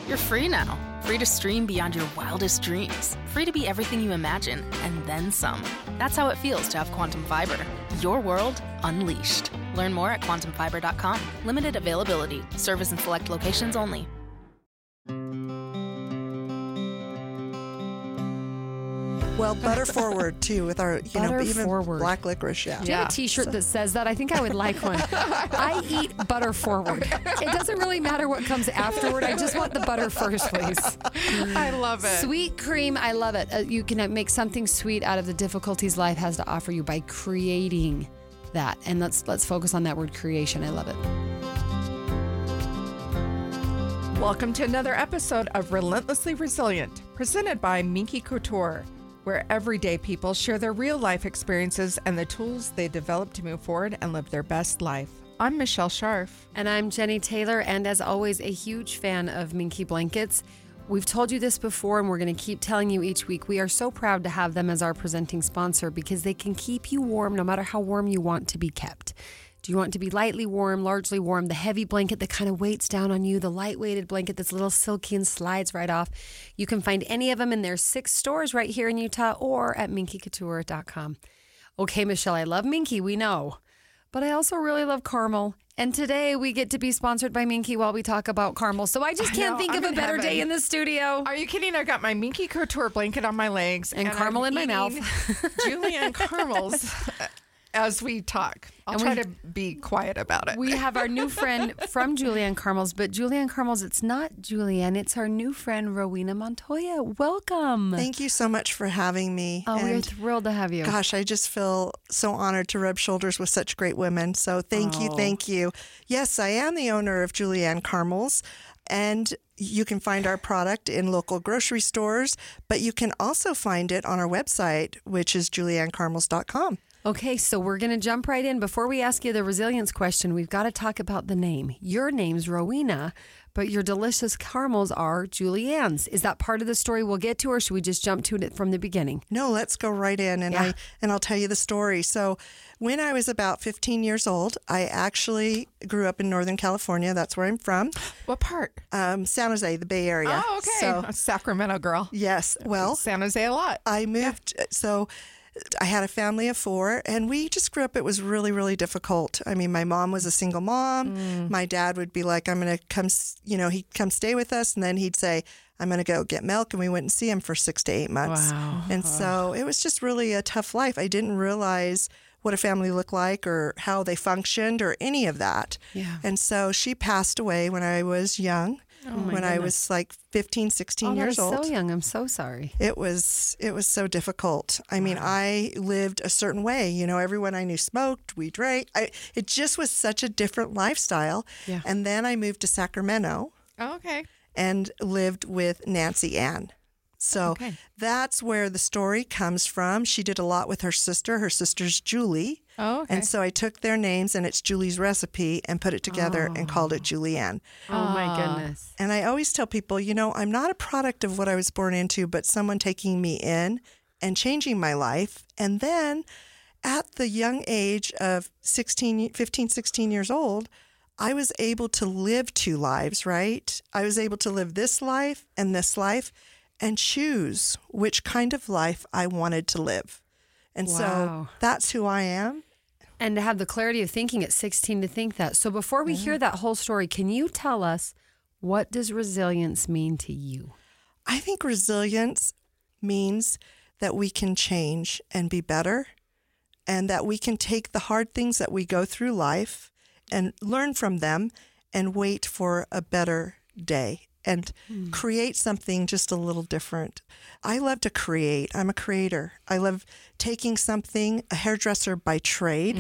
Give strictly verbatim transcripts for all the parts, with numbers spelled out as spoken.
You're free now. Free to stream beyond your wildest dreams. Free to be everything you imagine, and then some. That's how it feels to have Quantum Fiber. Your world unleashed. Learn more at quantum fiber dot com. Limited availability. Service in select locations only. Well, butter forward too with our, you Butter know, even forward. black licorice. Yeah. Do you have a T-shirt that says that? I think I would like one. I eat butter forward. It doesn't really matter what comes afterward. I just want the butter first, please. I love it. Sweet cream, I love it. Uh, you can uh, make something sweet out of the difficulties life has to offer you by creating that. And let's let's focus on that word creation. I love it. Welcome to another episode of Relentlessly Resilient, presented by Minky Couture, where everyday people share their real life experiences and the tools they develop to move forward and live their best life. I'm Michelle Scharf. And I'm Jenny Taylor, and as always, a huge fan of Minky Blankets. We've told you this before, and we're going to keep telling you each week. We are so proud to have them as our presenting sponsor because they can keep you warm no matter how warm you want to be kept. Do you want to be lightly warm, largely warm, the heavy blanket that kind of weights down on you, the light-weighted blanket that's a little silky and slides right off? You can find any of them in their six stores right here in Utah or at minky couture dot com. Okay, Michelle, I love Minky, we know. But I also really love Carmel. And today we get to be sponsored by Minky while we talk about Carmel. So I just I can't know, think I'm of a in better heaven. day in the studio. Are you kidding? I've got my Minky Couture blanket on my legs. And Carmel I'm in my eating mouth. Julienne Carmel's as we talk. I'll And try we- to be quiet about it. We have our new friend from Julienne Carmel's, but Julienne Carmel's, it's not Julienne, it's our new friend, Rowena Montoya. Welcome. Thank you so much for having me. Oh, we're And thrilled to have you. gosh, I just feel so honored to rub shoulders with such great women. So thank you, Oh. thank you. Yes, I am the owner of Julienne Carmel's, and you can find our product in local grocery stores, but you can also find it on our website, which is julienne carmels dot com. Okay, so we're going to jump right in. Before we ask you the resilience question, we've got to talk about the name. Your name's Rowena, but your delicious caramels are Julienne's. Is that part of the story we'll get to, or should we just jump to it from the beginning? No, let's go right in, and Yeah. I and I'll tell you the story. So, when I was about fifteen years old, I actually grew up in Northern California. That's where I'm from, What part? um, San Jose, the Bay Area. Oh, okay. So, A Sacramento girl. yes. Well, San Jose a lot. I moved. So, I had a family of four, and we just grew up. It was really, really difficult. I mean, my mom was a single mom. Mm. My dad would be like, "I'm going to come," s- you know, he'd come stay with us, and then he'd say, "I'm going to go get milk," and we wouldn't see him for six to eight months. Wow. And so it was just really a tough life. I didn't realize what a family looked like or how they functioned or any of that. Yeah. And so she passed away when I was young, when I was like fifteen, sixteen Oh, years that is old. so young. I'm so sorry. It was it was so difficult. I mean, I lived a certain way. You know, everyone I knew smoked, we drank. I, it just was such a different lifestyle. Yeah. And then I moved to Sacramento Oh, okay. and lived with Nancy Ann. So Okay. that's where the story comes from. She did a lot with her sister. Her sister's Julie. Oh, okay. And so I took their names and it's Julie's recipe and put it together and called it Julienne. Oh, my goodness. And I always tell people, you know, I'm not a product of what I was born into, but someone taking me in and changing my life. And then at the young age of sixteen, fifteen, sixteen years old, I was able to live two lives, right? I was able to live this life and this life and choose which kind of life I wanted to live. And Wow. so that's who I am. And to have the clarity of thinking at sixteen to think that. So before we hear that whole story, can you tell us, what does resilience mean to you? I think resilience means that we can change and be better, and that we can take the hard things that we go through life and learn from them and wait for a better day and create something just a little different. I love to create. I'm a creator. I love taking something, a hairdresser by trade,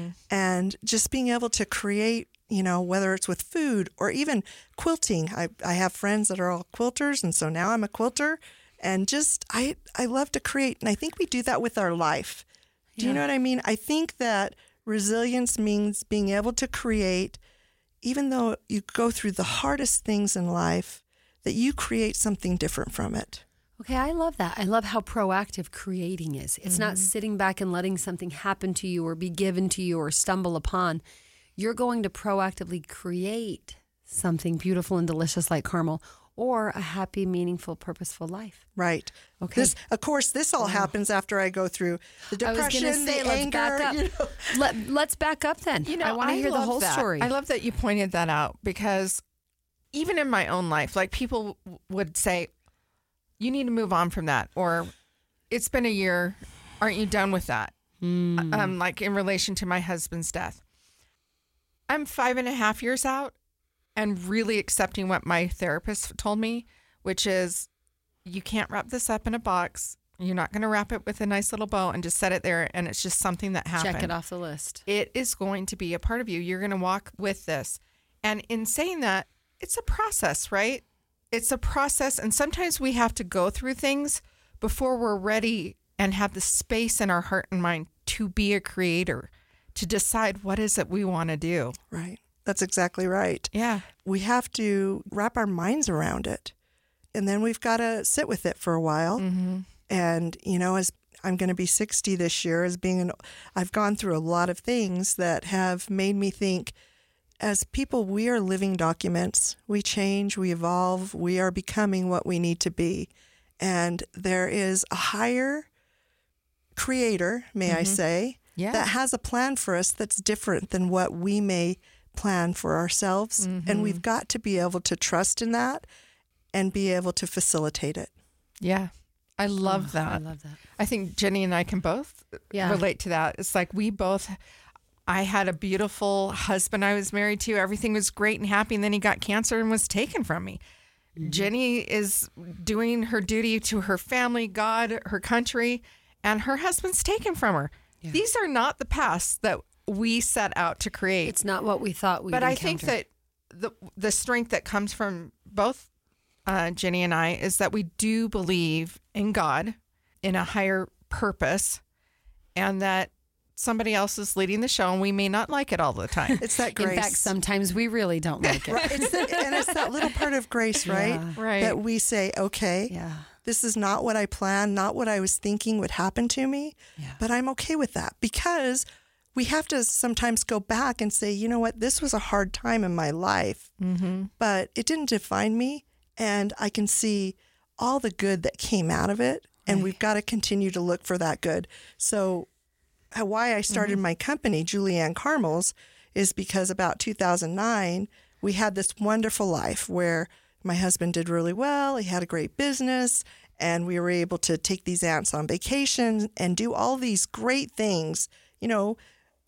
and just being able to create, you know, whether it's with food or even quilting. I, I have friends that are all quilters, and so now I'm a quilter. And just, I, I love to create. And I think we do that with our life. Do you know what I mean? I think that resilience means being able to create, even though you go through the hardest things in life, that you create something different from it. Okay, I love that. I love how proactive creating is. It's not sitting back and letting something happen to you or be given to you or stumble upon. You're going to proactively create something beautiful and delicious like caramel. or a happy, meaningful, purposeful life. Right. Okay. This, of course, this all happens after I go through the I was depression, going to say, the let's anger. back up. You know. Let, let's back up then. You know, I want to hear the love whole that. story. I love that you pointed that out, because even in my own life, like people w- would say, you need to move on from that, or it's been a year. Aren't you done with that? Mm. Um, like in relation to my husband's death. I'm five and a half years out and really accepting what my therapist told me, which is you can't wrap this up in a box. You're not going to wrap it with a nice little bow and just set it there. And it's just something that happened. Check it off the list. It is going to be a part of you. You're going to walk with this. And in saying that, it's a process, right? It's a process. And sometimes we have to go through things before we're ready and have the space in our heart and mind to be a creator, to decide what is it we want to do. Right. That's exactly right. Yeah. We have to wrap our minds around it. And then we've got to sit with it for a while. Mm-hmm. And, you know, as I'm going to be sixty this year, as being an, I've gone through a lot of things that have made me think, as people, we are living documents. We change, we evolve, we are becoming what we need to be. And there is a higher creator, may I say, Yeah. that has a plan for us that's different than what we may plan for ourselves. And we've got to be able to trust in that and be able to facilitate it. Yeah. I love Oh, that. I love that. I think Jenny and I can both Yeah. relate to that. It's like we both, I had a beautiful husband I was married to. Everything was great and happy. And then he got cancer and was taken from me. Mm-hmm. Jenny is doing her duty to her family, God, her country, and her husband's taken from her. Yeah. These are not the paths that we set out to create. It's not what we thought we'd But I encounter. think that the the strength that comes from both uh, Jenny and I is that we do believe in God, in a higher purpose, and that somebody else is leading the show, and we may not like it all the time. It's that grace. In fact, sometimes we really don't like it. It's the, and it's that little part of grace, right? Yeah. Right. That we say, okay, Yeah. this is not what I planned, not what I was thinking would happen to me, Yeah. but I'm okay with that, because we have to sometimes go back and say, you know what, this was a hard time in my life, Mm-hmm. but it didn't define me. And I can see all the good that came out of it. And Right. we've got to continue to look for that good. So uh, why I started Mm-hmm. my company, Julianne Carmels, is because about two thousand nine, we had this wonderful life where my husband did really well. He had a great business, and we were able to take these aunts on vacation and do all these great things, you know,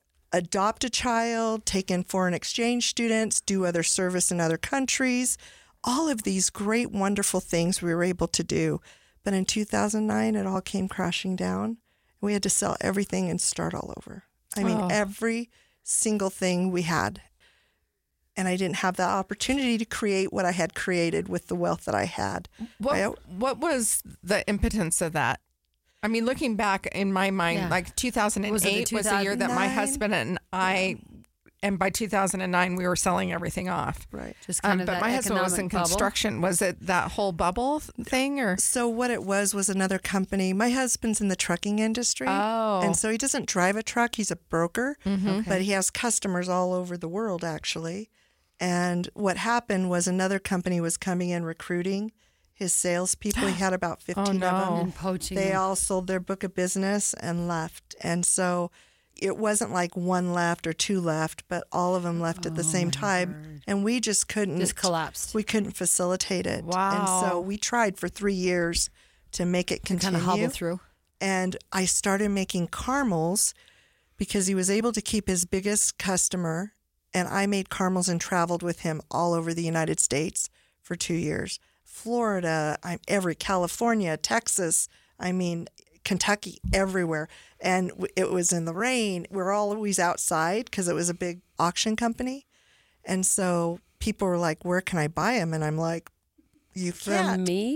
adopt a child, take in foreign exchange students, do other service in other countries, all of these great, wonderful things we were able to do. But in two thousand nine, it all came crashing down. We had to sell everything and start all over. I mean, Oh. every single thing we had. And I didn't have that opportunity to create what I had created with the wealth that I had. What I- what was the impotence of that? I mean, looking back in my mind, Yeah. like two thousand eight Was was, it the a year that my two thousand nine? husband and I, and by two thousand nine, we were selling everything off. Right. Just kind Um, of but that my husband was in economic bubble. construction. Was it that whole bubble th- thing, or? So what it was was another company. My husband's in the trucking industry. Oh. And so he doesn't drive a truck. He's a broker, Mhm. but he has customers all over the world, actually. And what happened was another company was coming in recruiting his salespeople. He had about fifteen no. of them. And poaching They them. all sold their book of business and left. And so it wasn't like one left or two left, but all of them left at the same time. And we just couldn't. Just collapsed. We couldn't facilitate it. And Wow. so we tried for three years to make it kind continue. of hobble through. And I started making caramels because he was able to keep his biggest customer. And I made caramels and traveled with him all over the United States for two years. Florida, I'm every California, Texas, I mean, Kentucky, everywhere. And w- it was in the rain. We're always outside because it was a big auction company. And so people were like, where can I buy them? And I'm like, you From can't. me?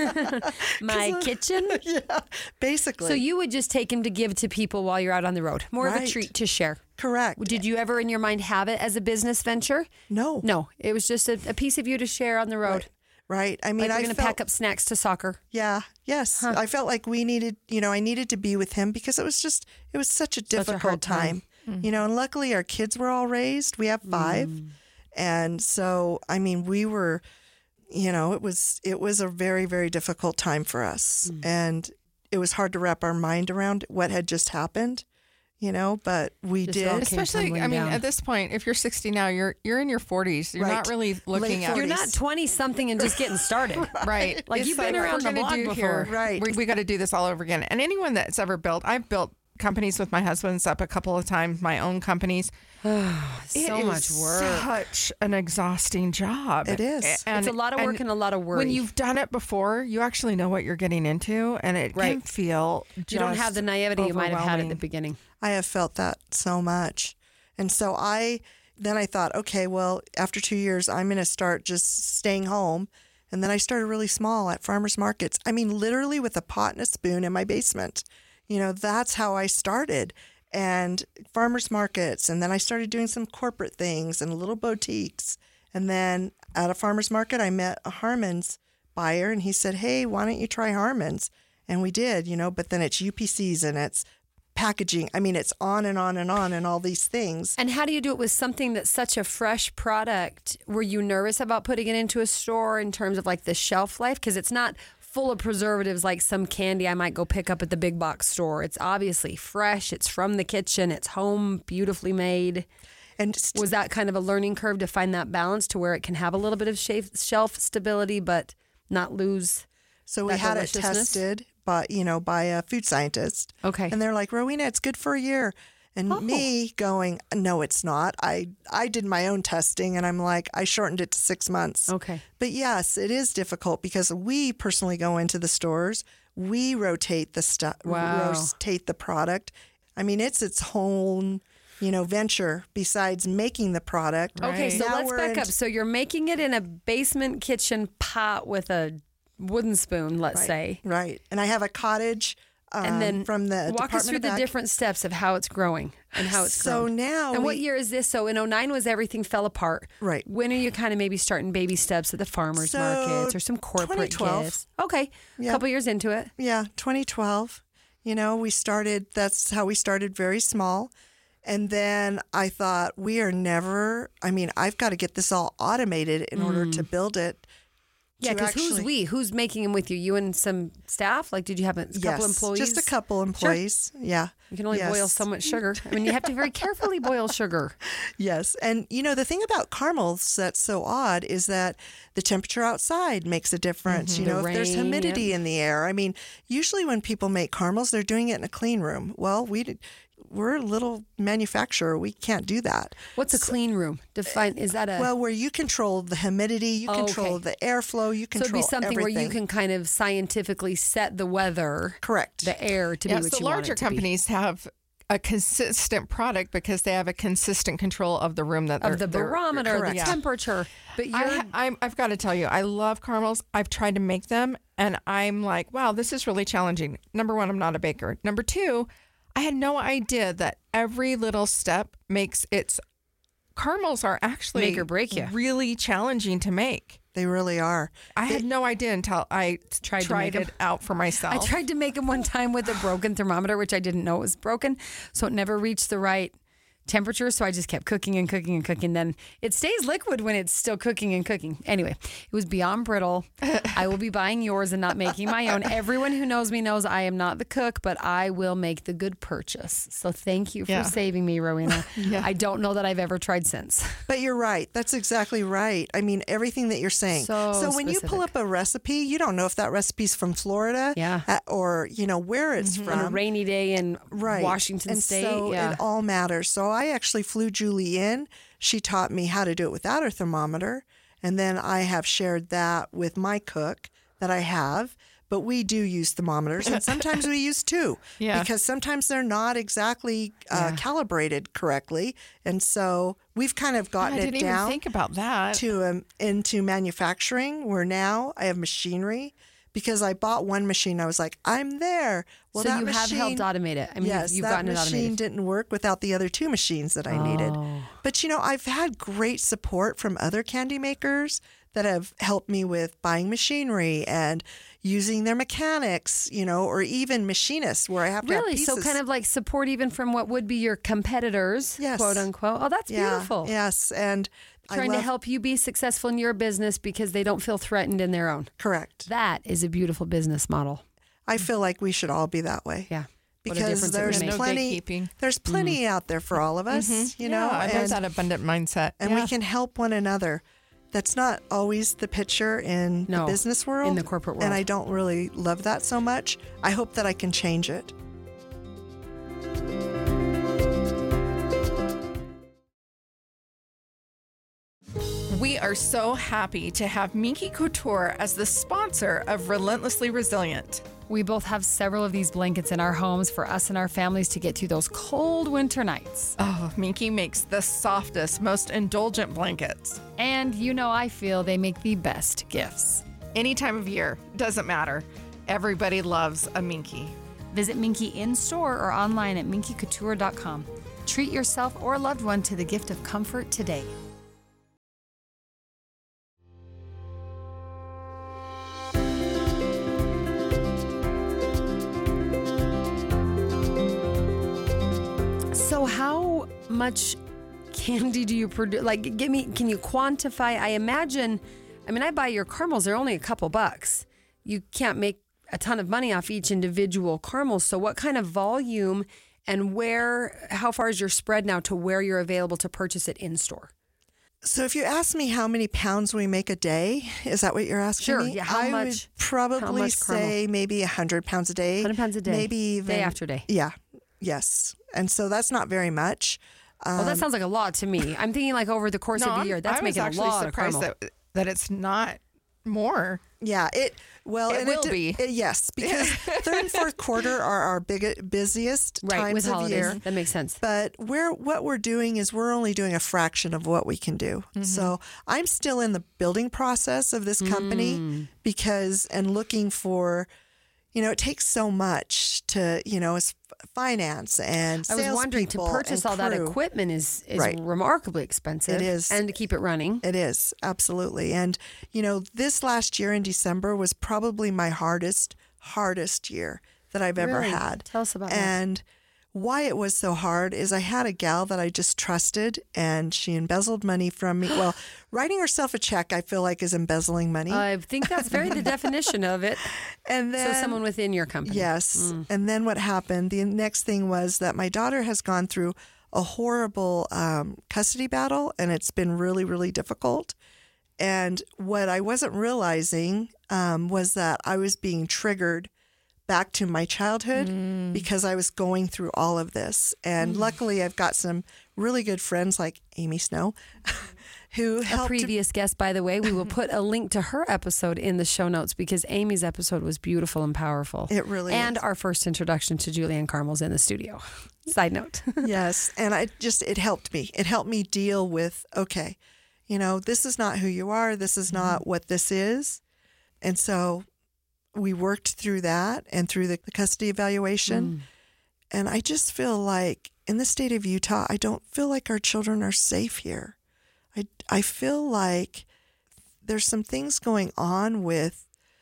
My kitchen? Yeah, basically. So you would just take him to give to people while you're out on the road. More of a Right. treat to share. Correct. Did you ever in your mind have it as a business venture? No. No, it was just a, a piece of you to share on the road. Right. I mean, Like we're I going to felt, pack up snacks to soccer. Yeah. Yes. I felt like we needed, you know, I needed to be with him because it was just, it was such a a difficult hard time. time. You know, and luckily our kids were all raised. We have five. And so, I mean, we were, you know, it was it was a very, very difficult time for us. Mm. And it was hard to wrap our mind around what had just happened, you know, but we Just did. Especially, I mean, down. at this point, if you're sixty now, you're you're in your forties. You're Right. not really looking Late at You're forties. not twenty-something and just getting started. right. Like, It's you've been what around we're the gonna block do before. here. Right. We, we got to do this all over again. And anyone that's ever built, I've built companies with my husband's up a couple of times, my own companies. So It much is work. Such an exhausting job. It is. And, It's a lot of work and a lot of worry. When you've done it before, you actually know what you're getting into, and it can Right. feel just You don't have the naivety you might have had at the overwhelming. beginning. I have felt that so much. And so I, then I thought, okay, well, after two years, I'm going to start just staying home. And then I started really small at farmers markets. I mean, literally with a pot and a spoon in my basement. You know, that's how I started. And farmers markets. And then I started doing some corporate things and little boutiques. And then at a farmers market, I met a Harmon's buyer and he said, hey, why don't you try Harmon's? And we did, you know, but then it's U P Cs and it's packaging. I mean, it's on and on and on and all these things. And how do you do it with something that's such a fresh product? Were you nervous about putting it into a store in terms of like the shelf life? Because it's not full of preservatives like some candy I might go pick up at the big box store. It's obviously fresh. It's from the kitchen. It's home, beautifully made. And st- Was that kind of a learning curve to find that balance to where it can have a little bit of shelf shelf stability, but not lose? so we that had it deliciousness? tested by, you know, by a food scientist. Okay. And they're like, Rowena, it's good for a year. And Oh. me going, no, it's not. I, I did my own testing and I'm like, I shortened it to six months. Okay. But yes, it is difficult because we personally go into the stores. We rotate the stuff, Wow. rotate the product. I mean, it's its whole, you know, venture besides making the product. Okay, so Now let's we're back into- up. So you're making it in a basement kitchen pot with a wooden spoon, let's say. Right. And I have a cottage um, And then from the walk us Department through of the Ag- different steps of how it's growing and how it's So grown. now And what we- year is this? So in oh nine was everything fell apart. Right. When are you kind of maybe starting baby steps at the farmers So, markets or some corporate twenty twelve. gifts? Okay. A Yeah. couple years into it. Yeah, twenty twelve. You know, we started, that's how we started, very small. And then I thought, we are never, I mean, I've got to get this all automated in order to build it. Yeah, to because who's actually- we? Who's making them with you? You and some staff? Like, did you have a couple Yes, employees? just a couple employees. Yeah. You can only Yes. boil so much sugar. I mean, you have to very carefully boil sugar. Yes. And, you know, the thing about caramels that's so odd is that the temperature outside makes a difference. You The know, if there's rain, humidity yep. in the air. I mean, usually when people make caramels, they're doing it in a clean room. Well, we did, we're a little manufacturer. We can't do that. What's a clean room? Define, is that a... Well, where you control the humidity, you Oh, control okay. the airflow, you So control it'd be something everything. where you can kind of scientifically set the weather, Correct. the air to Yes, be what the you want larger it to be. companies have a consistent product because they have a consistent control of the room that they're Of the they're- barometer, the correct. temperature. But you're I, I'm, I've got to tell you, I love caramels. I've tried to make them, and I'm like, wow, this is really challenging. Number one, I'm not a baker. Number two, I had no idea that every little step makes its caramels are actually Make or break you. really challenging to make. They really are. I had no idea until I Tried tried, to make it out for myself. I tried to make them one time with a broken thermometer, which I didn't know it was broken. So it never reached the right temperature. So I just kept cooking and cooking and cooking. Then it stays liquid when it's still cooking and cooking. Anyway, it was beyond brittle. I will be buying yours and not making my own. Everyone who knows me knows I am not the cook, but I will make the good purchase. So thank you for Yeah. saving me, Rowena. I don't know that I've ever tried since. But you're right. That's exactly right. I mean, everything that you're saying. So when you pull specific. up a recipe, you don't know if that recipe's from Florida Yeah. uh, or, you know, where it's On from. a rainy day in Right. Washington and State. So yeah. it all matters. So I actually flew Julie in. She taught me how to do it without her thermometer. And then I have shared that with my cook that I have. But we do use thermometers, and sometimes we use two Yeah. because sometimes they're not exactly uh, Yeah. calibrated correctly. And so we've kind of I gotten didn't it even down think about that. to um, into manufacturing, where now I have machinery because I bought one machine. I was like, I'm there. Well, so that you have machine, helped automate it. I mean, yes, you've, you've that gotten it machine automated. didn't work without the other two machines that I needed. Oh. But you know, I've had great support from other candy makers that have helped me with buying machinery and using their mechanics, you know, or even machinists where I have to Really? have So pieces. kind of like support even from what would be your competitors, Yes. quote unquote. Oh, that's Yeah, beautiful. Yes, and I Trying to love- help you be successful in your business because they don't feel threatened in their own. Correct. That is a beautiful business model. I feel like we should all be that way. Yeah. What a Because difference it would there's make. No plenty, gatekeeping. there's plenty out there for all of us, you know, yeah, I love and, that abundant mindset. and Yeah. we can help one another. That's not always the picture in No, the business world. in the corporate world. And I don't really love that so much. I hope that I can change it. We are so happy to have Minky Couture as the sponsor of Relentlessly Resilient. We both have several of these blankets in our homes for us and our families to get through those cold winter nights. Oh, Minky makes the softest, most indulgent blankets. And you know, I feel they make the best gifts. Any time of year, doesn't matter. Everybody loves a Minky. Visit Minky in store or online at minky couture dot com. Treat yourself or a loved one to the gift of comfort today. So how much candy do you produce? Like, give me, can you quantify? I imagine, I mean, I buy your caramels, they're only a couple bucks. You can't make a ton of money off each individual caramel. So what kind of volume and where, how far is your spread now to where you're available to purchase it in store? So if you ask me how many pounds we make a day, is that what you're asking Sure, me? yeah, how I much- would probably how much say maybe one hundred pounds a day. one hundred pounds a day. Maybe even. Day after day. Yeah. Yes. And so that's not very much. Well, that sounds like a lot to me. I'm thinking like over the course No, of the I'm- year. That's I was making a actually lot of surprised caramel. that, that it's not more. Yeah, it well, It and will de- be. it- yes, because third and fourth quarter are our big, busiest Right, times with of holidays. year. That makes sense. But we're what we're doing is we're only doing a fraction of what we can do. Mm-hmm. So I'm still in the building process of this company Mm. because and looking for, you know, it takes so much to, you know, it's finance and I was wondering to salespeople purchase and all that crew. equipment is is Right. remarkably expensive. It is. and to keep it running. It is, absolutely. And, you know, this last year in December was probably my hardest, hardest year that I've ever Really? had. Tell us about that. And why it was so hard is I had a gal that I just trusted and she embezzled money from me. Well, writing herself a check, I feel like, is embezzling money. I think that's very the definition of it. and then, So someone within your company. Yes. And then what happened? The next thing was that my daughter has gone through a horrible um, custody battle, and it's been really, really difficult. And what I wasn't realizing um, was that I was being triggered back to my childhood because I was going through all of this. And luckily, I've got some really good friends like Amy Snow who A helped. previous guest, by the way, we will put a link to her episode in the show notes because Amy's episode was beautiful and powerful. It really And is. our first introduction to Julianne Carmel's in the studio. Side note. Yes. And I just, it helped me. It helped me deal with, okay, you know, this is not who you are. This is not what this is. And so we worked through that and through the custody evaluation. And I just feel like in the state of Utah, I don't feel like our children are safe here. I, I feel like there's some things going on with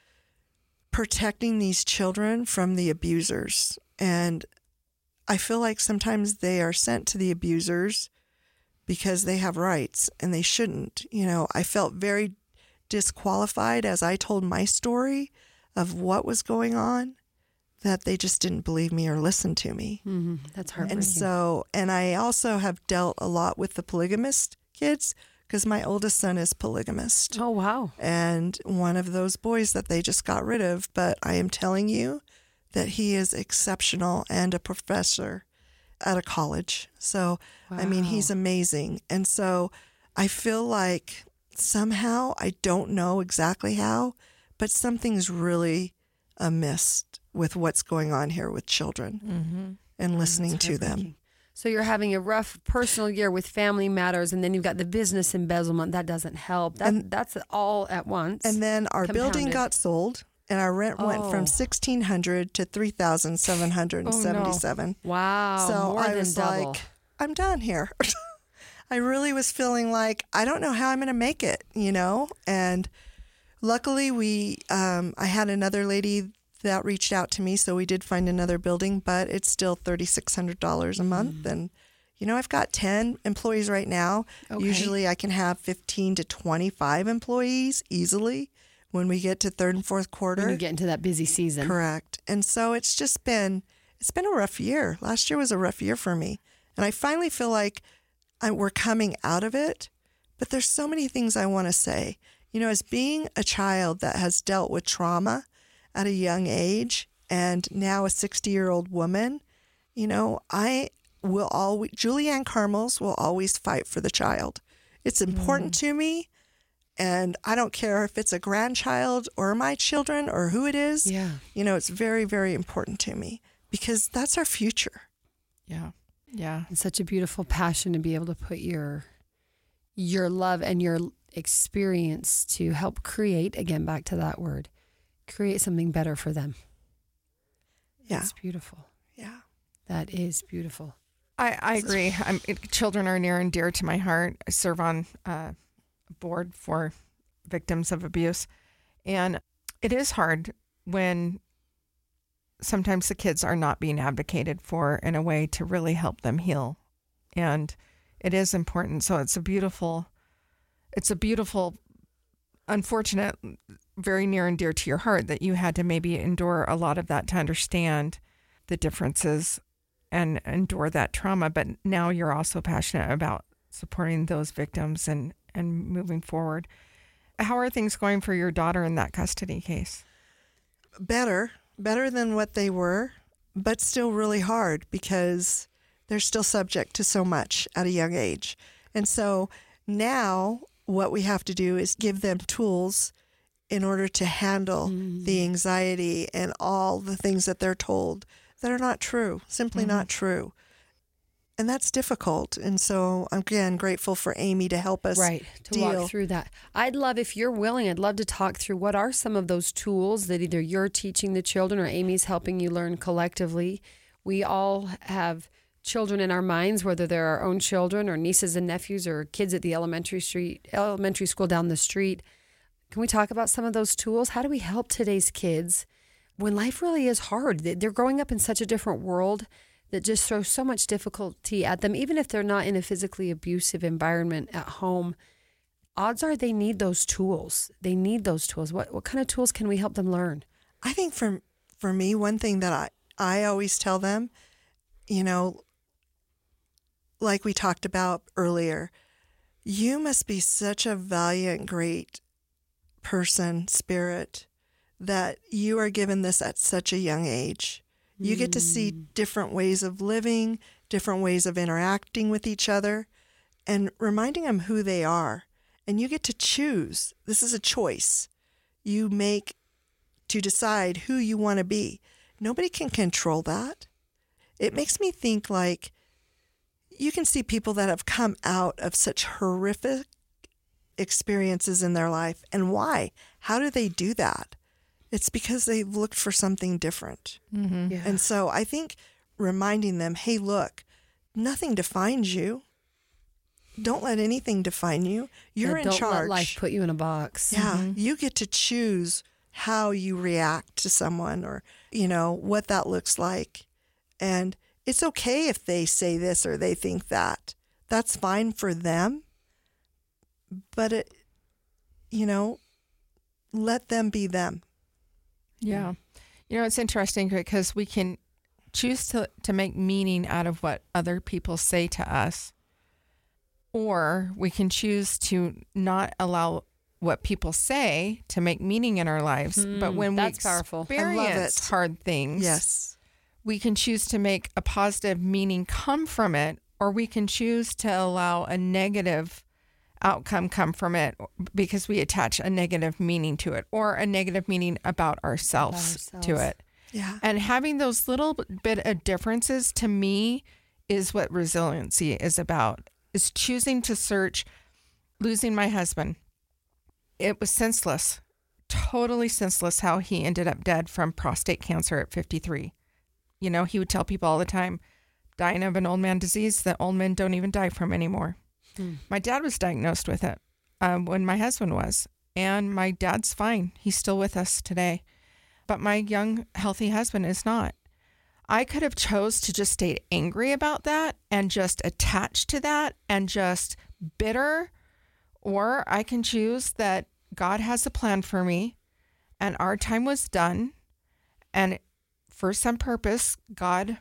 protecting these children from the abusers. And I feel like sometimes they are sent to the abusers because they have rights and they shouldn't. You know, I felt very disqualified as I told my story of what was going on, that they just didn't believe me or listen to me. hmm That's heartbreaking. And so, and I also have dealt a lot with the polygamist kids because my oldest son is polygamist. oh, wow. And one of those boys that they just got rid of, but I am telling you that he is exceptional and a professor at a college. So, I mean, Wow. he's amazing. And so I feel like somehow, I don't know exactly how, but something's really amiss with what's going on here with children and listening to them. So you're having a rough personal year with family matters, and then you've got the business embezzlement. That doesn't help. That, And- that's all at once. And then our building Compounded. got sold, and our rent went Oh. from sixteen hundred to three thousand seven hundred seventy-seven. wow. So more I than was double. like, I'm done here. I really was feeling like I don't know how I'm going to make it, you know. And luckily, we um, I had another lady that reached out to me, so we did find another building, but it's still thirty-six hundred dollars a month, and You know, I've got ten employees right now. Okay. Usually I can have fifteen to twenty-five employees easily when we get to third and fourth quarter. When you get into that busy season. Correct. And so it's just been, it's been a rough year. Last year was a rough year for me. And I finally feel like I, we're coming out of it. But there's so many things I want to say. You know, as being a child that has dealt with trauma at a young age and now a sixty-year-old woman, you know, I will always, Julianne Carmels will always fight for the child. It's important mm. to me. And I don't care if it's a grandchild or my children or who it is. Yeah. You know, it's very, very important to me because that's our future. Yeah. Yeah. It's such a beautiful passion to be able to put your your love and your experience to help create, again, back to that word, create something better for them. Yeah. It's beautiful. Yeah. That is beautiful. I, I agree. I'm, it, children are near and dear to my heart. I serve on uh, a board for victims of abuse. And it is hard when sometimes the kids are not being advocated for in a way to really help them heal. And it is important. So it's a beautiful, it's a beautiful, unfortunate, very near and dear to your heart that you had to maybe endure a lot of that to understand the differences and endure that trauma. But now you're also passionate about supporting those victims and, and moving forward. How are things going for your daughter in that custody case? Better, better than what they were, but still really hard because they're still subject to so much at a young age. And so now what we have to do is give them tools in order to handle mm. the anxiety and all the things that they're told that are not true, simply mm. not true. And that's difficult. And so I'm, again, grateful for Amy to help us right, to deal. walk through that. I'd love, if you're willing, I'd love to talk through what are some of those tools that either you're teaching the children or Amy's helping you learn collectively. We all have children in our minds, whether they're our own children or nieces and nephews or kids at the elementary street, elementary school down the street. Can we talk about some of those tools? How do we help today's kids when life really is hard? They're growing up in such a different world that just throws so much difficulty at them, even if they're not in a physically abusive environment at home. Odds are they need those tools. They need those tools. What what kind of tools can we help them learn? I think for for me, one thing that I, I always tell them, you know, like we talked about earlier, you must be such a valiant, great person, spirit, that you are given this at such a young age. You get to see different ways of living, different ways of interacting with each other, and reminding them who they are. And you get to choose. This is a choice you make to decide who you want to be. Nobody can control that. It makes me think like you can see people that have come out of such horrific experiences in their life. And why? How do they do that? It's because they've looked for something different. Mm-hmm. Yeah. And so I think reminding them, hey, look, nothing defines you. Don't let anything define you. You're yeah, in don't charge. Don't let life put you in a box. Yeah. Mm-hmm. You get to choose how you react to someone or, you know, what that looks like. And it's okay if they say this or they think that. That's fine for them. But, it, you know, let them be them. Yeah. You know, it's interesting because we can choose to, to make meaning out of what other people say to us, or we can choose to not allow what people say to make meaning in our lives. Mm, but when we that's powerful. experience hard things, yes, we can choose to make a positive meaning come from it, or we can choose to allow a negative outcome come from it because we attach a negative meaning to it or a negative meaning about ourselves, about ourselves. to it. Yeah. And having those little bit of differences to me is what resiliency is about, is choosing to search. Losing my husband, it was senseless, totally senseless how he ended up dead from prostate cancer at fifty-three. You know, he would tell people all the time, dying of an old man disease that old men don't even die from anymore. Hmm. My dad was diagnosed with it um, when my husband was, and my dad's fine. He's still with us today. But my young, healthy husband is not. I could have chose to just stay angry about that and just attached to that and just bitter, or I can choose that God has a plan for me and our time was done. And for some purpose, God,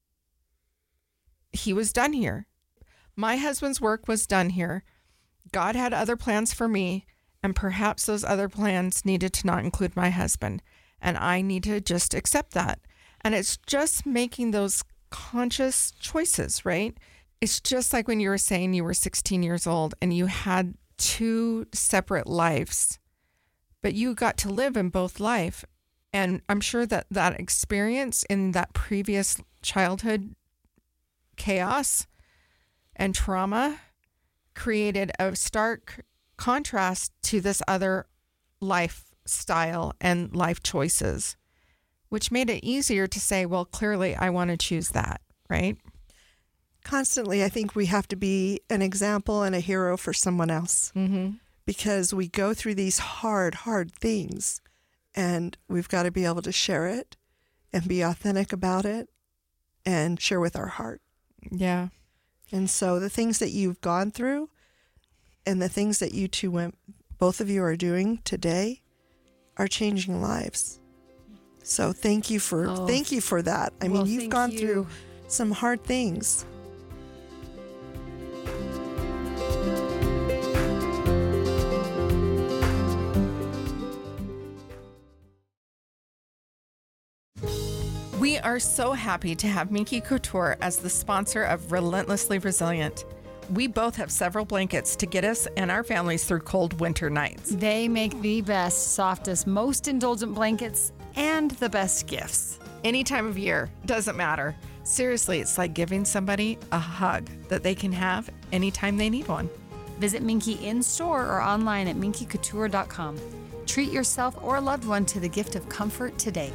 he was done here. My husband's work was done here. God had other plans for me, and perhaps those other plans needed to not include my husband. And I need to just accept that. And it's just making those conscious choices, right? It's just like when you were saying you were sixteen years old and you had two separate lives, but you got to live in both life. And I'm sure that that experience in that previous childhood chaos and trauma created a stark contrast to this other lifestyle and life choices, which made it easier to say, well, clearly I want to choose that, right? Constantly, I think we have to be an example and a hero for someone else, mm-hmm. because we go through these hard, hard things, and we've got to be able to share it and be authentic about it and share with our heart. Yeah. And so the things that you've gone through and the things that you two went, both of you are doing today are changing lives. So thank you for oh. thank you for that. I well, mean, you've gone you. through some hard things. We are so happy to have Minky Couture as the sponsor of Relentlessly Resilient. We both have several blankets to get us and our families through cold winter nights. They make the best, softest, most indulgent blankets and the best gifts. Any time of year, doesn't matter. Seriously, it's like giving somebody a hug that they can have anytime they need one. Visit Minky in store or online at minky couture dot com. Treat yourself or a loved one to the gift of comfort today.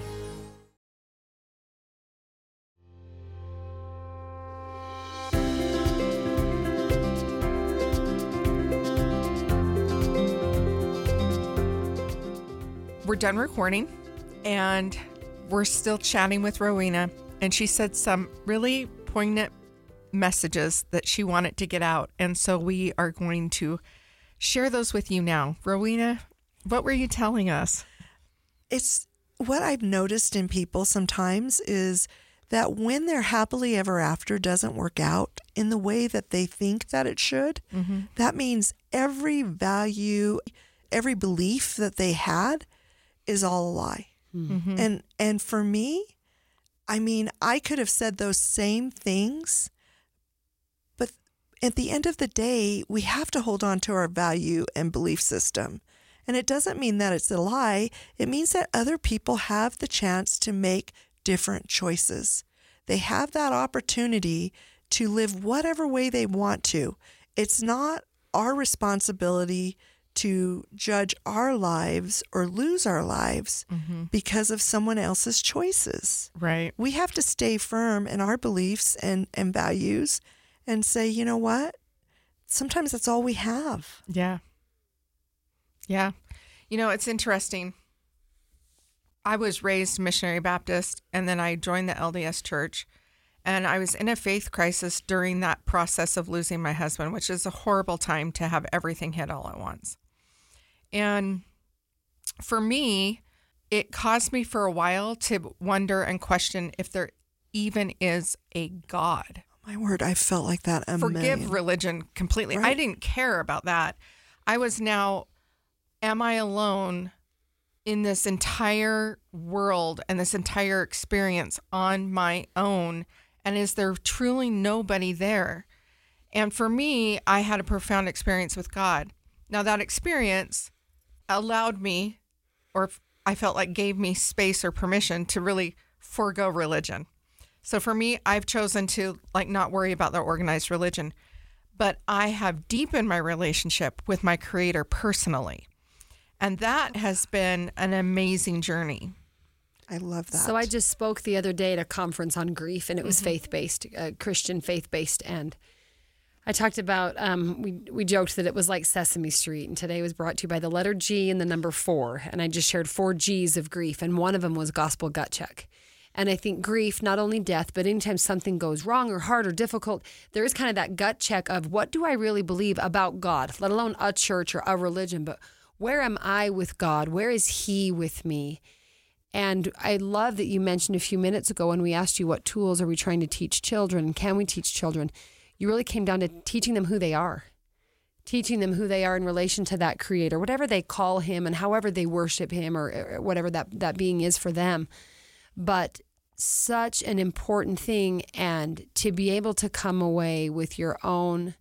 We're done recording, and we're still chatting with Rowena, and she said some really poignant messages that she wanted to get out, and so we are going to share those with you now. Rowena, what were you telling us? It's what I've noticed in people sometimes is that when their happily ever after doesn't work out in the way that they think that it should, mm-hmm. that means every value, every belief that they had is all a lie. Mm-hmm. And and for me, I mean, I could have said those same things, but at the end of the day, we have to hold on to our value and belief system. And it doesn't mean that it's a lie. It means that other people have the chance to make different choices. They have that opportunity to live whatever way they want to. It's not our responsibility to judge our lives or lose our lives mm-hmm. because of someone else's choices. Right. We have to stay firm in our beliefs and, and values and say, you know what? Sometimes that's all we have. Yeah. Yeah. You know, it's interesting. I was raised missionary Baptist, and then I joined the L D S church, and I was in a faith crisis during that process of losing my husband, which is a horrible time to have everything hit all at once. And for me, it caused me for a while to wonder and question if there even is a God. My word, I felt like that a Forgive million. religion completely. Right. I didn't care about that. I was now, am I alone in this entire world and this entire experience on my own? And is there truly nobody there? And for me, I had a profound experience with God. Now, that experience allowed me, or I felt like gave me space or permission to really forego religion. So for me, I've chosen to like not worry about the organized religion, but I have deepened my relationship with my Creator personally. And that has been an amazing journey. I love that. So I just spoke the other day at a conference on grief, and it was mm-hmm. faith-based, uh, Christian faith-based, and I talked about, um, we we joked that it was like Sesame Street, and today was brought to you by the letter G and the number four, and I just shared four G's of grief, and one of them was gospel gut check. And I think grief, not only death, but anytime something goes wrong or hard or difficult, there is kind of that gut check of what do I really believe about God, let alone a church or a religion, but where am I with God? Where is he with me? And I love that you mentioned a few minutes ago when we asked you what tools are we trying to teach children and can we teach children? You really came down to teaching them who they are, teaching them who they are in relation to that creator, whatever they call him and however they worship him or whatever that, that being is for them. But such an important thing, and to be able to come away with your own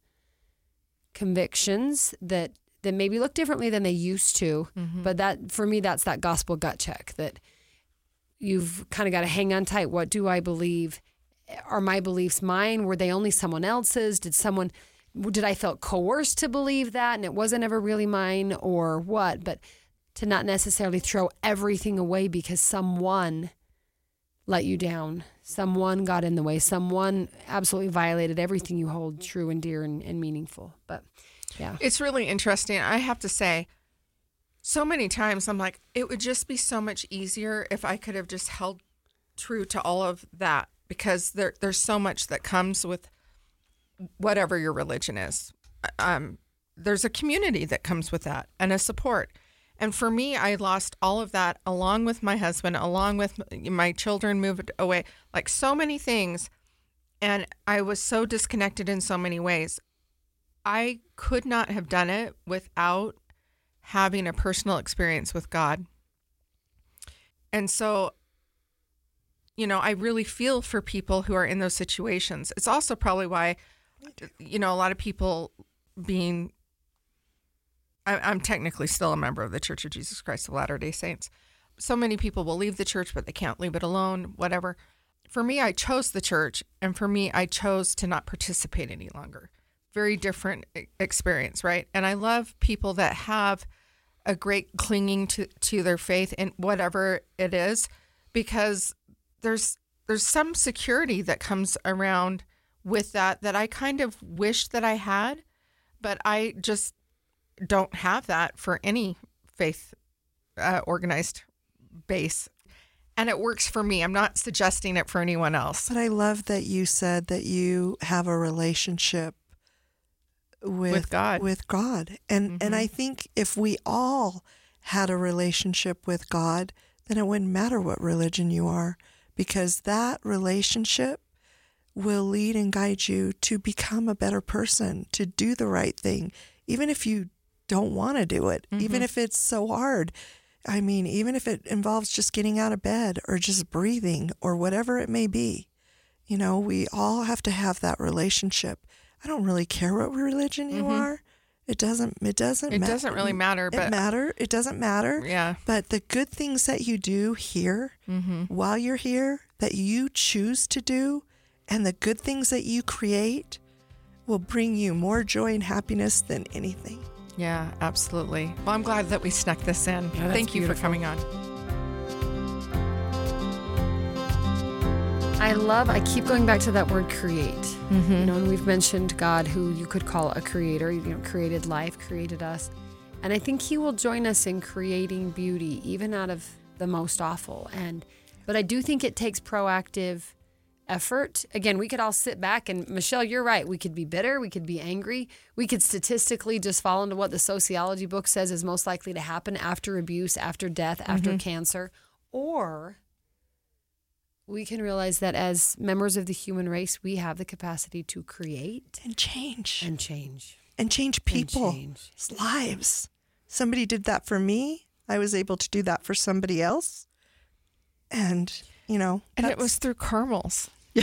convictions that that maybe look differently than they used to. Mm-hmm. But that, for me, that's that gospel gut check that you've kind of got to hang on tight. What do I believe? Are my beliefs mine? Were they only someone else's? Did someone, did I feel coerced to believe that and it wasn't ever really mine or what? But to not necessarily throw everything away because someone let you down. Someone got in the way. Someone absolutely violated everything you hold true and dear and, and meaningful. But yeah. It's really interesting. I have to say, so many times I'm like, it would just be so much easier if I could have just held true to all of that, because there, there's so much that comes with whatever your religion is. Um, there's a community that comes with that and a support. And for me, I lost all of that along with my husband, along with my children moved away, like so many things. And I was so disconnected in so many ways. I could not have done it without having a personal experience with God. And so, you know, I really feel for people who are in those situations. It's also probably why, you know, a lot of people being, I, I'm technically still a member of the Church of Jesus Christ of Latter-day Saints. So many people will leave the church, but they can't leave it alone, whatever. For me, I chose the church, and for me, I chose to not participate any longer. Very different experience, right? And I love people that have a great clinging to, to their faith in whatever it is, because there's there's some security that comes around with that that I kind of wish that I had, but I just don't have that for any faith uh, organized base. And it works for me. I'm not suggesting it for anyone else. But I love that you said that you have a relationship with, with God. With God. And mm-hmm. and I think if we all had a relationship with God, then it wouldn't matter what religion you are, because that relationship will lead and guide you to become a better person, to do the right thing, even if you don't want to do it, mm-hmm. even if it's so hard. I mean, even if it involves just getting out of bed or just breathing or whatever it may be, you know, we all have to have that relationship. I don't really care what religion you mm-hmm. are. It doesn't, it doesn't It ma- doesn't really matter, but it matter. It doesn't matter. Yeah. But the good things that you do here mm-hmm. while you're here, that you choose to do, and the good things that you create will bring you more joy and happiness than anything. Yeah, absolutely. Well, I'm glad that we snuck this in. Yeah, Thank you beautiful. for coming on. I love, I keep going back to that word create. Mm-hmm. You know, and we've mentioned God, who you could call a creator, you know, created life, created us. And I think he will join us in creating beauty, even out of the most awful. And, but I do think it takes proactive effort. Again, we could all sit back and, Michelle, you're right. We could be bitter. We could be angry. We could statistically just fall into what the sociology book says is most likely to happen after abuse, after death, after mm-hmm. cancer. Or we can realize that as members of the human race, we have the capacity to create and change and change and change people's change. lives. Somebody did that for me. I was able to do that for somebody else. And, you know, and it was through caramels. Yeah.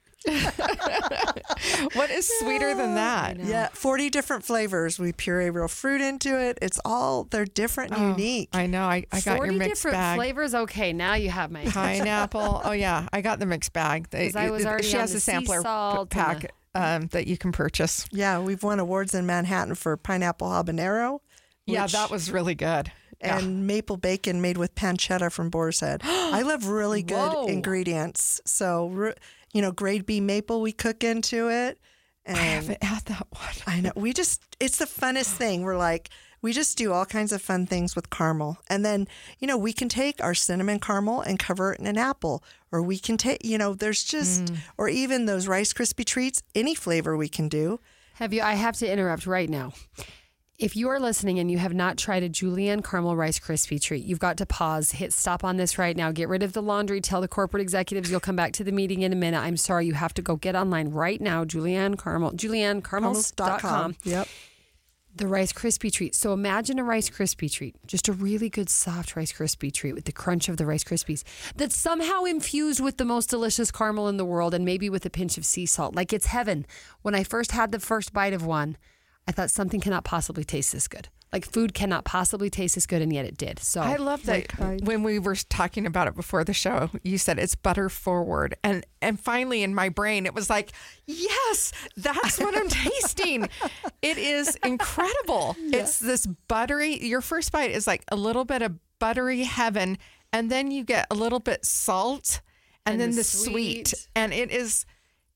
What is sweeter than that? Yeah, forty different flavors. We puree real fruit into it. It's all, they're different and oh, unique. I know. I, I got your mixed different bag. flavors. Okay, now you have my pineapple. Oh yeah, I got the mixed bag. They, I was already she on has the a sampler sea salt pack the... um, that you can purchase. Yeah, we've won awards in Manhattan for pineapple habanero. Yeah, which, that was really good. And yeah. maple bacon made with pancetta from Boar's Head. I love really good Whoa. ingredients. So, you know, grade B maple we cook into it. And I haven't had that one. I know. We just, it's the funnest thing. We're like, we just do all kinds of fun things with caramel. And then, you know, we can take our cinnamon caramel and cover it in an apple, or we can take, you know, there's just, mm. or even those Rice Krispie treats, any flavor we can do. Have you, I have to interrupt right now. If you are listening and you have not tried a Julienne Caramel Rice Krispie treat, you've got to pause, hit stop on this right now, get rid of the laundry, tell the corporate executives you'll come back to the meeting in a minute. I'm sorry, you have to go get online right now, Julienne Caramel, julienne caramels dot com. Yep. The Rice Krispie treat. So imagine a Rice Krispie treat, just a really good soft Rice Krispie treat with the crunch of the Rice Krispies that's somehow infused with the most delicious caramel in the world and maybe with a pinch of sea salt. Like it's heaven. When I first had the first bite of one, I thought something cannot possibly taste this good. Like food cannot possibly taste this good, and yet it did. So I love that like, when we were talking about it before the show, you said it's butter forward. And and finally in my brain, it was like, yes, that's what I'm tasting. It is incredible. Yeah. It's this buttery, your first bite is like a little bit of buttery heaven, and then you get a little bit salt, and, and then the, the sweet. sweet. And it is,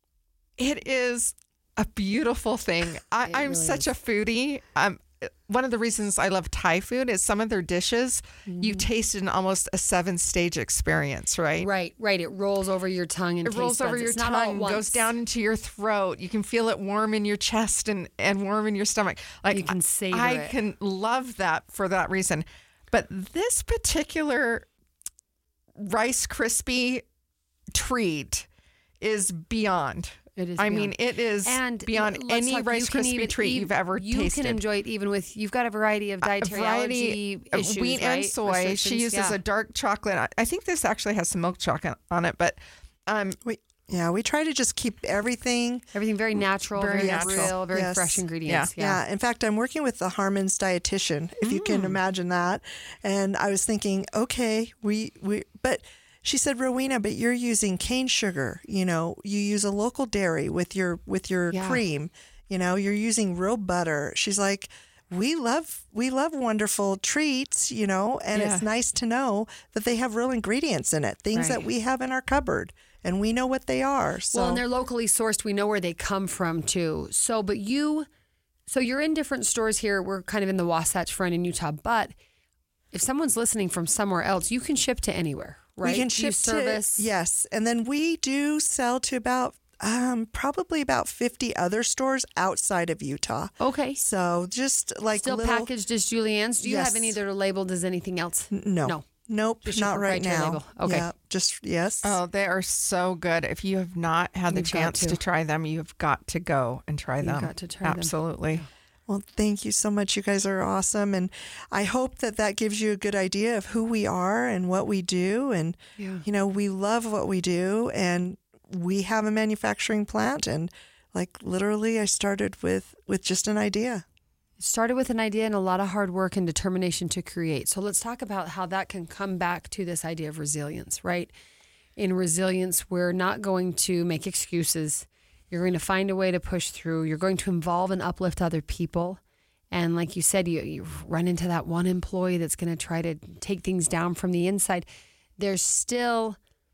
it is a beautiful thing. I, I'm really such is. a foodie. Um, one of the reasons I love Thai food is some of their dishes, mm. you taste in almost a seven stage experience, right? Right, right. It rolls over your tongue and it rolls buds. over your it's tongue, goes down into your throat. You can feel it warm in your chest and, and warm in your stomach. Like you can savor I, I it. can love that for that reason. But this particular Rice Krispie treat is beyond. It is I beyond. mean, it is and beyond any talk, Rice Krispie even, treat you've ever you tasted. You can enjoy it even with, you've got a variety of dietary variety allergy issues, of wheat right? and soy. She uses yeah. a dark chocolate. I think this actually has some milk chocolate on it, but um, we, yeah, we try to just keep everything. Everything very natural, very, very natural. real, very yes. fresh ingredients. Yeah. Yeah. yeah. In fact, I'm working with the Harmon's dietitian, if mm. you can imagine that. And I was thinking, okay, we, we, but she said, Rowena, but you're using cane sugar. You know, you use a local dairy with your with your yeah. cream. You know, you're using real butter. She's like, we love we love wonderful treats. You know, and yeah. it's nice to know that they have real ingredients in it, things right. that we have in our cupboard, and we know what they are. So. Well, and they're locally sourced. We know where they come from too. So, but you, so you're in different stores here. We're kind of in the Wasatch Front in Utah, but if someone's listening from somewhere else, you can ship to anywhere. Right? We can do ship you service. To, yes. And then we do sell to about, um, probably about fifty other stores outside of Utah. Okay. So just like Still little, packaged as Julienne's? Do you yes. have any that are labeled as anything else? No. No. Nope, just not right now. Label. Okay. Yeah, just, yes. Oh, they are so good. If you have not had the You've chance to. to try them, you've got to go and try You've them. You've got to try Absolutely. them. Well, thank you so much. You guys are awesome. And I hope that that gives you a good idea of who we are and what we do. And, yeah. you know, we love what we do. And we have a manufacturing plant. And like literally, I started with, with just an idea. It started with an idea and a lot of hard work and determination to create. So let's talk about how that can come back to this idea of resilience, right? In resilience, we're not going to make excuses. You're going to find a way to push through. You're going to involve and uplift other people. And like you said, you, you run into that one employee that's going to try to take things down from the inside. There's still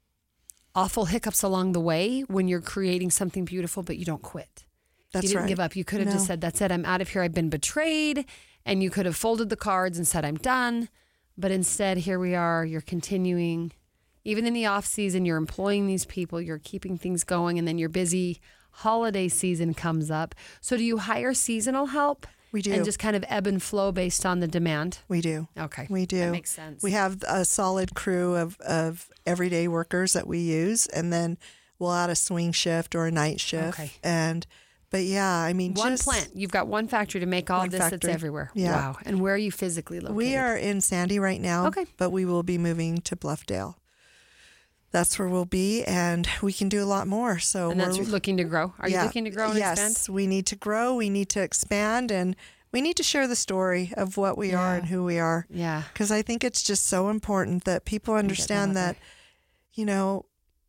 awful hiccups along the way when you're creating something beautiful, but you don't quit. That's you didn't right. give up. You could have no. just said, that's it, I'm out of here. I've been betrayed. And you could have folded the cards and said, I'm done. But instead, here we are. You're continuing. Even in the off season, you're employing these people. You're keeping things going. And then you're busy. Holiday season comes up. So do you hire seasonal help? We do. And just kind of ebb and flow based on the demand? We do. Okay. We do. That makes sense. We have a solid crew of, of everyday workers that we use, and then we'll add a swing shift or a night shift. Okay. And, but yeah, I mean, one just plant. You've got one factory to make all one of this factory. that's everywhere. Yeah. Wow. And where are you physically located? We are in Sandy right now. Okay. But we will be moving to Bluffdale. That's where we'll be, and we can do a lot more. So and that's we're looking to grow. Are yeah, you looking to grow and yes, expand? we need to grow. We need to expand, and we need to share the story of what we Yeah. are and who we are. Yeah. Because I think it's just so important that people understand that out that, there. you know,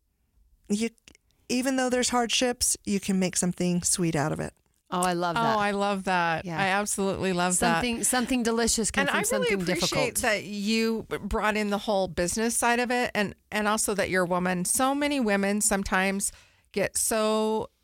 you even though there's hardships, you can make something sweet out of it. Oh, I love that. Oh, I love that. Yeah. I absolutely love something, that. Something delicious comes and from I really something appreciate difficult. that you brought in the whole business side of it, and, and also that you're a woman. So many women sometimes get so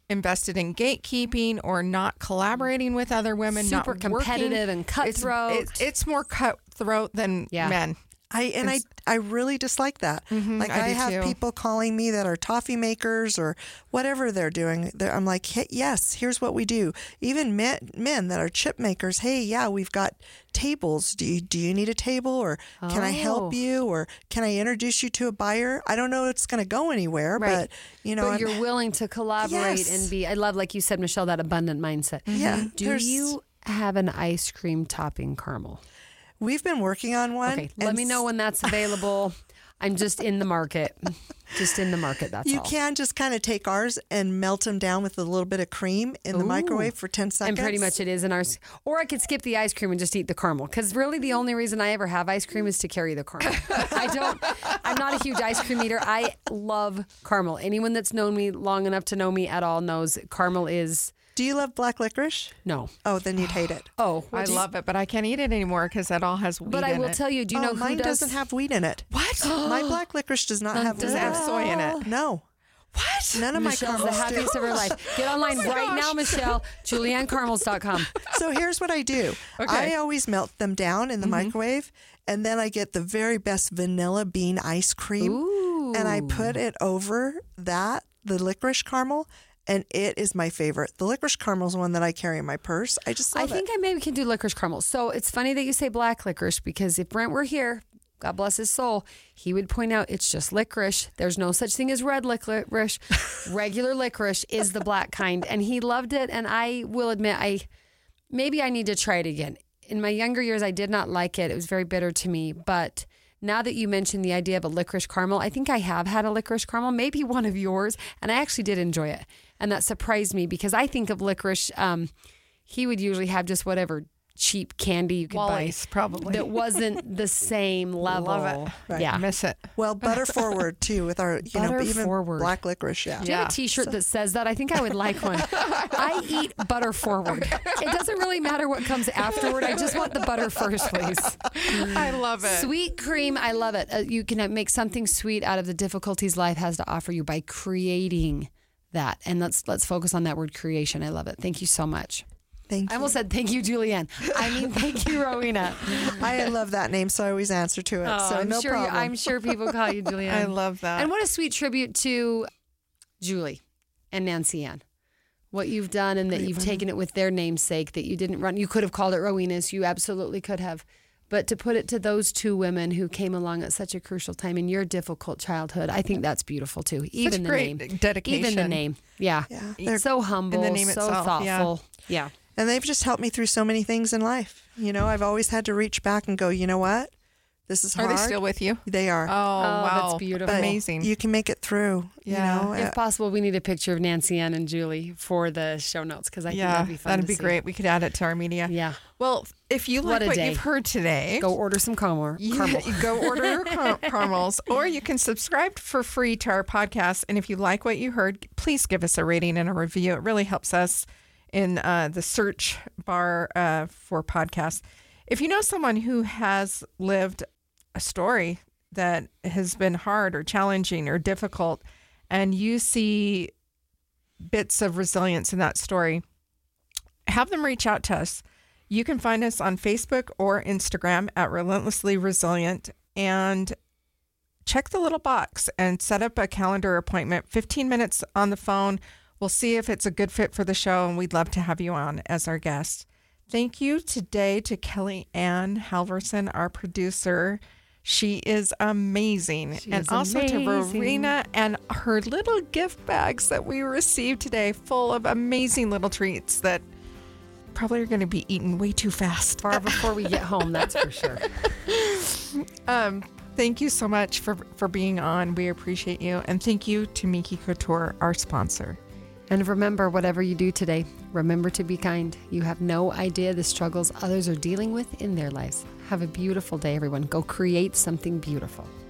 invested in gatekeeping or not collaborating with other women. Super not competitive working. and cutthroat. It's, it's, it's more cutthroat than Yeah. men. I and I, I really dislike that. Mhm, like I I, do have too. people calling me that are toffee makers or whatever they're doing. They're, I'm like, hey, yes, here's what we do. Even men, men that are chip makers. Hey, yeah, we've got tables. Do you do you need a table, or can I Oh. help you, or can I introduce you to a buyer? I don't know it's going to go anywhere, Right. but you know, but I'm- you're willing to collaborate Yes. and be, I love, like you said, Michelle, that abundant mindset. yeah. Do there's- you have an ice cream topping caramel? We've been working on one. Okay, let and me know when that's available. I'm just in the market. Just in the market, that's You all. can just kind of take ours and melt them down with a little bit of cream in the Ooh. microwave for ten seconds. And pretty much it is in ours. Or I could skip the ice cream and just eat the caramel. Because really the only reason I ever have ice cream is to carry the caramel. I don't, I'm not a huge ice cream eater. I love caramel. Anyone that's known me long enough to know me at all knows caramel is, Do you love black licorice? no. Oh, then you'd hate it. Oh, I love it, but I can't eat it anymore because that all has weed But I in will it. tell you, do you oh, know who mine does? doesn't have wheat in it. What? My black licorice does not have Does wheat it have in soy in it? No. What? None of my Michelle's the caramels do. happiest of her life. Get online right now, Michelle. Julianne Caramels dot com. So here's what I do. Okay. I always melt them down in the microwave, and then I get the very best vanilla bean ice cream, Ooh. and I put it over that, the licorice caramel, and it is my favorite. The licorice caramel is one that I carry in my purse. I just I love think it. I maybe can do licorice caramel. So it's funny that you say black licorice because if Brent were here, God bless his soul, he would point out it's just licorice. There's no such thing as red licorice. Regular licorice is the black kind. And he loved it. And I will admit, I maybe I need to try it again. In my younger years, I did not like it. It was very bitter to me. But now that you mentioned the idea of a licorice caramel, I think I have had a licorice caramel, maybe one of yours. And I actually did enjoy it. And that surprised me because I think of licorice, um, he would usually have just whatever cheap candy you could Wally's, buy probably. that wasn't the same level. Love it. Yeah. Miss it. Well, butter forward too with our, you Butter know, even forward. black licorice. Yeah. Do you have a T-shirt that says that? I think I would like one. I eat butter forward. It doesn't really matter what comes afterward. I just want the butter first, please. I love it. Sweet cream, I love it. Uh, you can uh, make something sweet out of the difficulties life has to offer you by creating that. And let's let's focus on that word creation. I love it. Thank you so much. Thank I you. almost said thank you, Julianne. I mean, thank you, Rowena. I love that name, so I always answer to it. Oh, so I'm no sure. You, problem. I'm sure people call you Julianne. I love that. And what a sweet tribute to Julie and Nancy Ann. What you've done and that you've taken it with their namesake, that you didn't run. You could have called it Rowena's. You absolutely could have. But to put it to those two women who came along at such a crucial time in your difficult childhood, I think that's beautiful too. Even the great name. dedication. Even the name. Yeah. Yeah. It's so humble, the name so itself, thoughtful. Yeah. And they've just helped me through so many things in life. You know, I've always had to reach back and go, you know what? This is Are hard. they still with you? They are. Oh, wow. that's beautiful. But Amazing. You can make it through. Yeah. You know, If Uh, possible, we need a picture of Nancy Ann and Julie for the show notes because I think yeah, that'd be fun. that'd to be see. great. We could add it to our media. Yeah. Well, if you What like a what day. you've heard today, Go order some caramel. you, caramel. you go order your car- caramels, or you can subscribe for free to our podcast. And if you like what you heard, please give us a rating and a review. It really helps us in uh, the search bar uh, for podcasts. If you know someone who has lived a story that has been hard or challenging or difficult, and you see bits of resilience in that story, have them reach out to us. You can find us on Facebook or Instagram at Relentlessly Resilient, and check the little box and set up a calendar appointment, fifteen minutes on the phone. We'll see if it's a good fit for the show, and we'd love to have you on as our guest. Thank you today to Kelly Ann Halverson, our producer. She is amazing. She and is also amazing. to Rowena and her little gift bags that we received today, full of amazing little treats that probably are going to be eaten way too fast. Far before we get home, that's for sure. Um, thank you so much for, for being on. We appreciate you. And thank you to Minky Couture, our sponsor. And remember, whatever you do today, remember to be kind. You have no idea the struggles others are dealing with in their lives. Have a beautiful day, everyone. Go create something beautiful.